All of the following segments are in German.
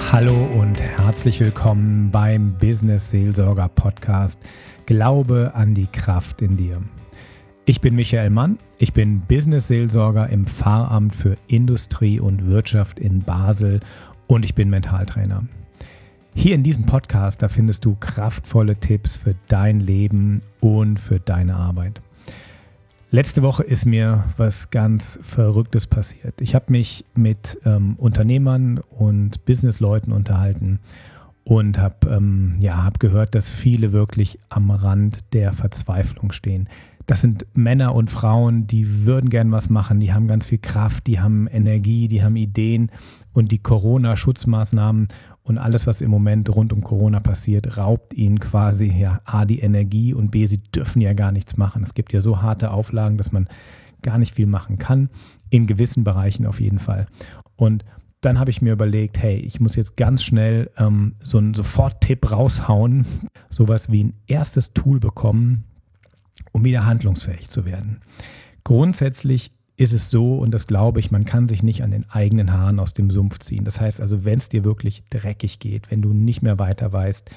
Hallo und herzlich willkommen beim Business Seelsorger Podcast Glaube an die Kraft in dir. Ich bin Michael Mann, ich bin Business Seelsorger im Pfarramt für Industrie und Wirtschaft in Basel und ich bin Mentaltrainer. Hier in diesem Podcast, da findest du kraftvolle Tipps für dein Leben und für deine Arbeit. Letzte Woche ist mir was ganz Verrücktes passiert. Ich habe mich mit Unternehmern und Businessleuten unterhalten und habe gehört, dass viele wirklich am Rand der Verzweiflung stehen. Das sind Männer und Frauen, die würden gern was machen, die haben ganz viel Kraft, die haben Energie, die haben Ideen und die Corona-Schutzmaßnahmen und alles, was im Moment rund um Corona passiert, raubt ihnen quasi A, die Energie und B, sie dürfen ja gar nichts machen. Es gibt ja so harte Auflagen, dass man gar nicht viel machen kann, in gewissen Bereichen auf jeden Fall. Und dann habe ich mir überlegt, hey, ich muss jetzt ganz schnell so einen Sofort-Tipp raushauen, sowas wie ein erstes Tool bekommen, um wieder handlungsfähig zu werden. Grundsätzlich ist es so, und das glaube ich, man kann sich nicht an den eigenen Haaren aus dem Sumpf ziehen. Das heißt also, wenn es dir wirklich dreckig geht, wenn du nicht mehr weiter weißt,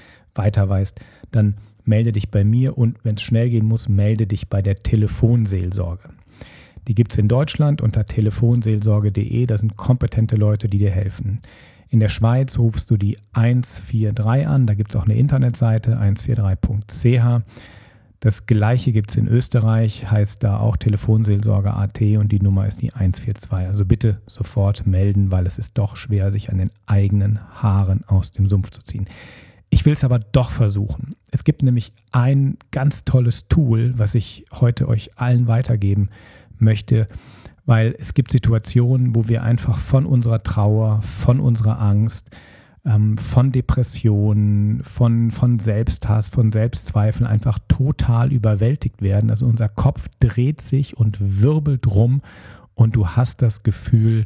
dann melde dich bei mir und wenn es schnell gehen muss, melde dich bei der Telefonseelsorge. Die gibt es in Deutschland unter telefonseelsorge.de, da sind kompetente Leute, die dir helfen. In der Schweiz rufst du die 143 an, da gibt es auch eine Internetseite, 143.ch. Das Gleiche gibt es in Österreich, heißt da auch Telefonseelsorge.at und die Nummer ist die 142. Also bitte sofort melden, weil es ist doch schwer, sich an den eigenen Haaren aus dem Sumpf zu ziehen. Ich will es aber doch versuchen. Es gibt nämlich ein ganz tolles Tool, was ich heute euch allen weitergeben möchte, weil es gibt Situationen, wo wir einfach von unserer Trauer, von unserer Angst, von Depressionen, von Selbsthass, von Selbstzweifeln einfach total überwältigt werden. Also unser Kopf dreht sich und wirbelt rum und du hast das Gefühl,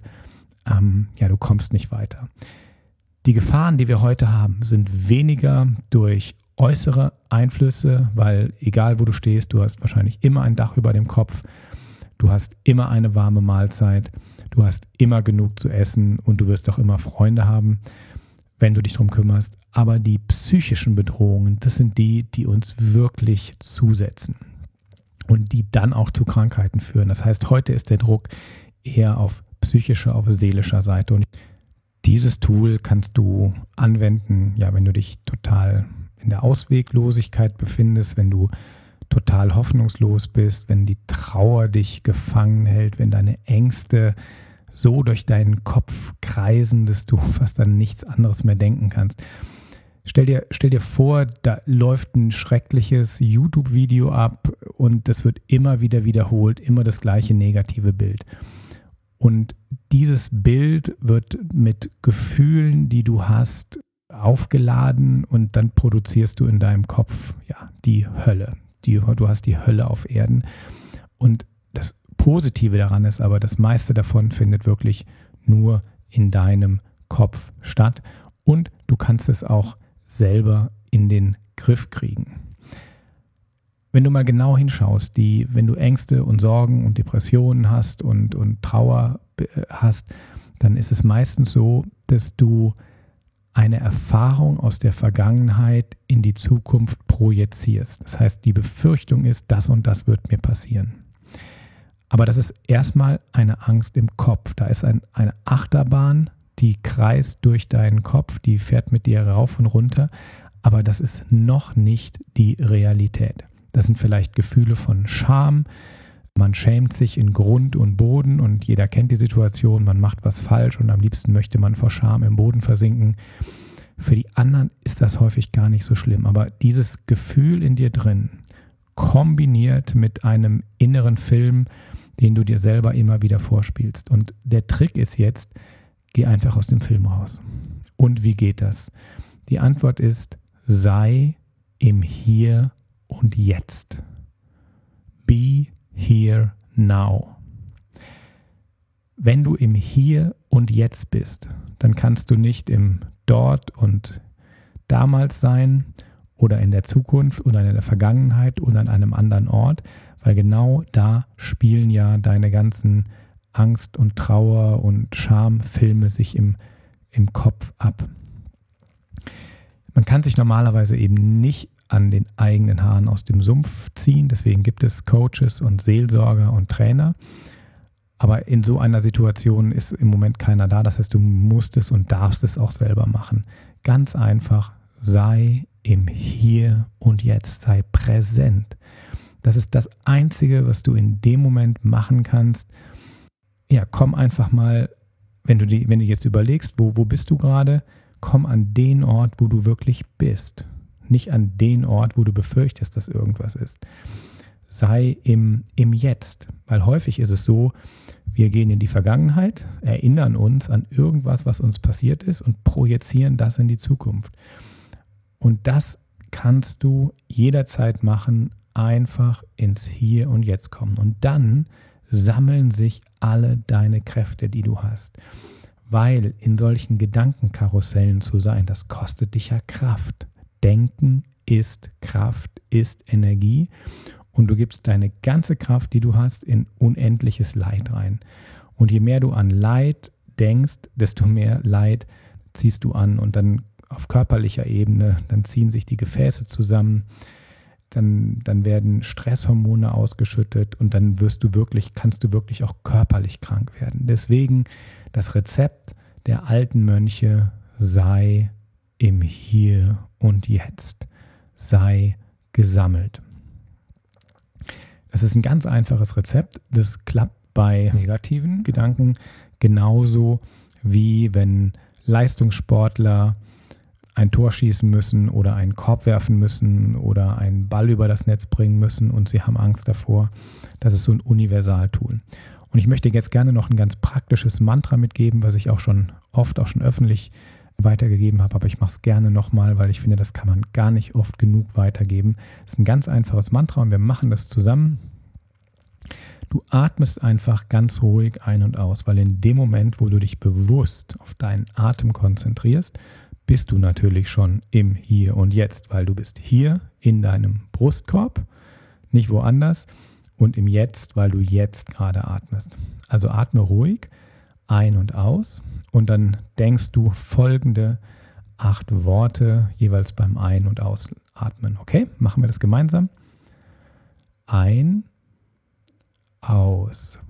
du kommst nicht weiter. Die Gefahren, die wir heute haben, sind weniger durch äußere Einflüsse, weil egal wo du stehst, du hast wahrscheinlich immer ein Dach über dem Kopf, du hast immer eine warme Mahlzeit, du hast immer genug zu essen und du wirst auch immer Freunde haben, wenn du dich darum kümmerst. Aber die psychischen Bedrohungen, das sind die, die uns wirklich zusetzen und die dann auch zu Krankheiten führen. Das heißt, heute ist der Druck eher auf psychischer, auf seelischer Seite. Und dieses Tool kannst du anwenden, wenn du dich total in der Ausweglosigkeit befindest, wenn du total hoffnungslos bist, wenn die Trauer dich gefangen hält, wenn deine Ängste so durch deinen Kopf kreisen, dass du fast an nichts anderes mehr denken kannst. Stell dir vor, da läuft ein schreckliches YouTube-Video ab und das wird immer wieder wiederholt, immer das gleiche negative Bild. Und dieses Bild wird mit Gefühlen, die du hast, aufgeladen und dann produzierst du in deinem Kopf die Hölle. Du hast die Hölle auf Erden. Und das Positive daran ist aber, das meiste davon findet wirklich nur in deinem Kopf statt und du kannst es auch selber in den Griff kriegen. Wenn du mal genau hinschaust, wenn du Ängste und Sorgen und Depressionen hast und Trauer hast, dann ist es meistens so, dass du eine Erfahrung aus der Vergangenheit in die Zukunft projizierst. Das heißt, die Befürchtung ist, das und das wird mir passieren. Aber das ist erstmal eine Angst im Kopf. Da ist eine Achterbahn, die kreist durch deinen Kopf, die fährt mit dir rauf und runter. Aber das ist noch nicht die Realität. Das sind vielleicht Gefühle von Scham. Man schämt sich in Grund und Boden und jeder kennt die Situation. Man macht was falsch und am liebsten möchte man vor Scham im Boden versinken. Für die anderen ist das häufig gar nicht so schlimm. Aber dieses Gefühl in dir drin, kombiniert mit einem inneren Film, den du dir selber immer wieder vorspielst. Und der Trick ist jetzt, geh einfach aus dem Film raus. Und wie geht das? Die Antwort ist, sei im Hier und Jetzt. Be here now. Wenn du im Hier und Jetzt bist, dann kannst du nicht im Dort und Damals sein oder in der Zukunft oder in der Vergangenheit oder an einem anderen Ort, weil genau da spielen ja deine ganzen Angst und Trauer und Schamfilme sich im Kopf ab. Man kann sich normalerweise eben nicht an den eigenen Haaren aus dem Sumpf ziehen. Deswegen gibt es Coaches und Seelsorger und Trainer. Aber in so einer Situation ist im Moment keiner da. Das heißt, du musst es und darfst es auch selber machen. Ganz einfach, sei im Hier und Jetzt, sei präsent. Das ist das Einzige, was du in dem Moment machen kannst. Ja, komm einfach mal, wenn du jetzt überlegst, wo bist du gerade, komm an den Ort, wo du wirklich bist. Nicht an den Ort, wo du befürchtest, dass irgendwas ist. Sei im Jetzt. Weil häufig ist es so, wir gehen in die Vergangenheit, erinnern uns an irgendwas, was uns passiert ist und projizieren das in die Zukunft. Und das kannst du jederzeit machen, einfach ins Hier und Jetzt kommen. Und dann sammeln sich alle deine Kräfte, die du hast. Weil in solchen Gedankenkarussellen zu sein, das kostet dich ja Kraft. Denken ist Kraft, ist Energie. Und du gibst deine ganze Kraft, die du hast, in unendliches Leid rein. Und je mehr du an Leid denkst, desto mehr Leid ziehst du an. Und dann auf körperlicher Ebene, dann ziehen sich die Gefäße zusammen, dann werden Stresshormone ausgeschüttet und dann kannst du wirklich auch körperlich krank werden. Deswegen das Rezept der alten Mönche: sei im Hier und Jetzt. Sei gesammelt. Das ist ein ganz einfaches Rezept. Das klappt bei negativen Gedanken genauso wie wenn Leistungssportler ein Tor schießen müssen oder einen Korb werfen müssen oder einen Ball über das Netz bringen müssen und sie haben Angst davor. Das ist so ein Universaltool. Und ich möchte jetzt gerne noch ein ganz praktisches Mantra mitgeben, was ich auch schon öffentlich weitergegeben habe, aber ich mache es gerne nochmal, weil ich finde, das kann man gar nicht oft genug weitergeben. Es ist ein ganz einfaches Mantra und wir machen das zusammen. Du atmest einfach ganz ruhig ein und aus, weil in dem Moment, wo du dich bewusst auf deinen Atem konzentrierst, bist du natürlich schon im Hier und Jetzt, weil du bist hier in deinem Brustkorb, nicht woanders, und im Jetzt, weil du jetzt gerade atmest. Also atme ruhig ein und aus und dann denkst du folgende 8 Worte jeweils beim Ein- und Ausatmen. Okay, machen wir das gemeinsam. Ein, aus.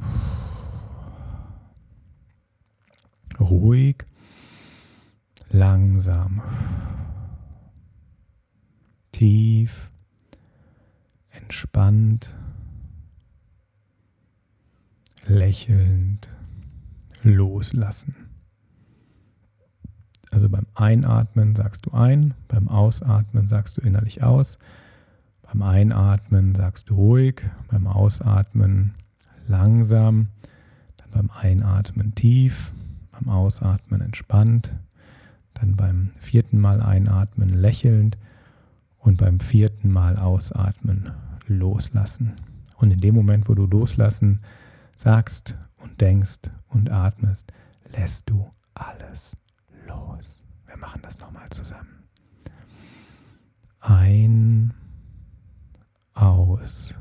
Ruhig, langsam, tief, entspannt, lächelnd, loslassen. Also beim Einatmen sagst du ein, beim Ausatmen sagst du innerlich aus, beim Einatmen sagst du ruhig, beim Ausatmen langsam, dann beim Einatmen tief, beim Ausatmen entspannt, dann beim 4. Mal einatmen lächelnd und beim 4. Mal ausatmen loslassen. Und in dem Moment, wo du loslassen sagst und denkst und atmest, lässt du alles los. Wir machen das nochmal zusammen. Ein, aus.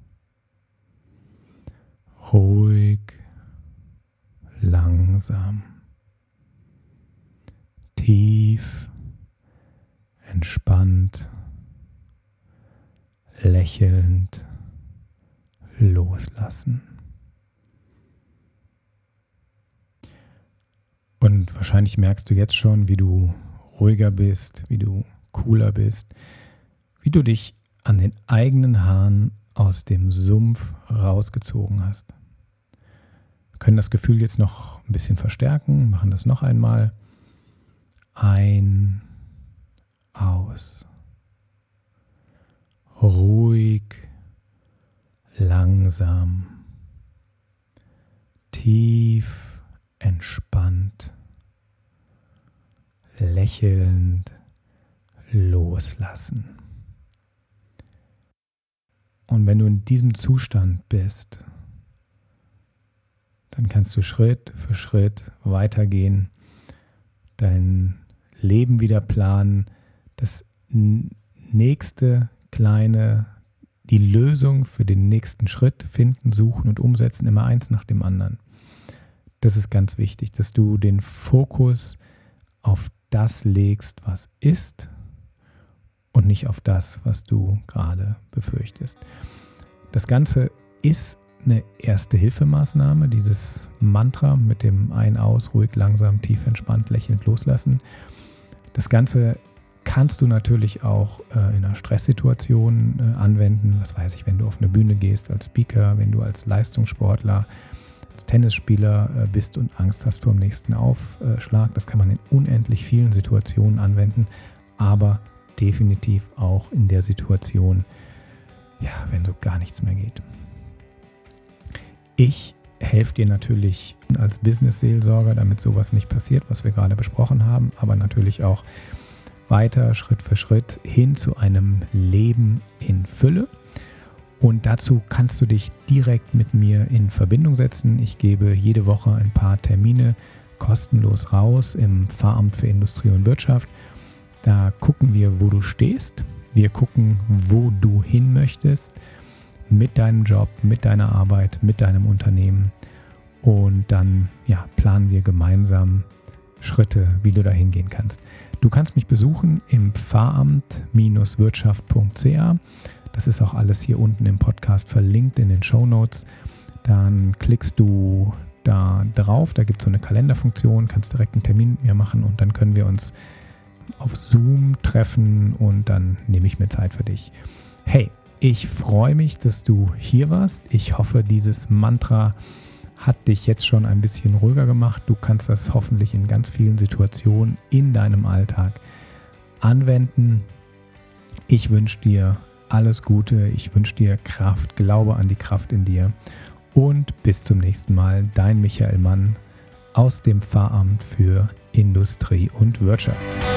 Ruhig, langsam, tief, entspannt, lächelnd, loslassen. Und wahrscheinlich merkst du jetzt schon, wie du ruhiger bist, wie du cooler bist, wie du dich an den eigenen Haaren aus dem Sumpf rausgezogen hast. Wir können das Gefühl jetzt noch ein bisschen verstärken, machen das noch einmal. Ein, aus. Ruhig, langsam, tief, entspannt, lächelnd, loslassen. Und wenn du in diesem Zustand bist, dann kannst du Schritt für Schritt weitergehen, dein Leben wieder planen, das nächste kleine, die Lösung für den nächsten Schritt finden, suchen und umsetzen, immer eins nach dem anderen. Das ist ganz wichtig, dass du den Fokus auf das legst, was ist und nicht auf das, was du gerade befürchtest. Das Ganze ist eine Erste-Hilfe-Maßnahme, dieses Mantra mit dem Ein-Aus, ruhig, langsam, tief, entspannt, lächelnd loslassen. Das Ganze kannst du natürlich auch in einer Stresssituation anwenden. Das weiß ich, wenn du auf eine Bühne gehst als Speaker, wenn du als Leistungssportler, als Tennisspieler bist und Angst hast vor dem nächsten Aufschlag. Das kann man in unendlich vielen Situationen anwenden, aber definitiv auch in der Situation, wenn so gar nichts mehr geht. Ich helfe dir natürlich als Business-Seelsorger, damit sowas nicht passiert, was wir gerade besprochen haben, aber natürlich auch weiter Schritt für Schritt hin zu einem Leben in Fülle. Und dazu kannst du dich direkt mit mir in Verbindung setzen. Ich gebe jede Woche ein paar Termine kostenlos raus im Pfarramt für Industrie und Wirtschaft. Da gucken wir, wo du stehst. Wir gucken, wo du hin möchtest mit deinem Job, mit deiner Arbeit, mit deinem Unternehmen. Und dann planen wir gemeinsam Schritte, wie du da hingehen kannst. Du kannst mich besuchen im pfarramt-wirtschaft.ca. Das ist auch alles hier unten im Podcast verlinkt in den Shownotes. Dann klickst du da drauf, da gibt es so eine Kalenderfunktion, kannst direkt einen Termin mit mir machen und dann können wir uns auf Zoom treffen und dann nehme ich mir Zeit für dich. Hey, ich freue mich, dass du hier warst. Ich hoffe, dieses Mantra hat dich jetzt schon ein bisschen ruhiger gemacht. Du kannst das hoffentlich in ganz vielen Situationen in deinem Alltag anwenden. Ich wünsche dir alles Gute. Ich wünsche dir Kraft. Glaube an die Kraft in dir. Und bis zum nächsten Mal. Dein Michael Mann aus dem Pfarramt für Industrie und Wirtschaft.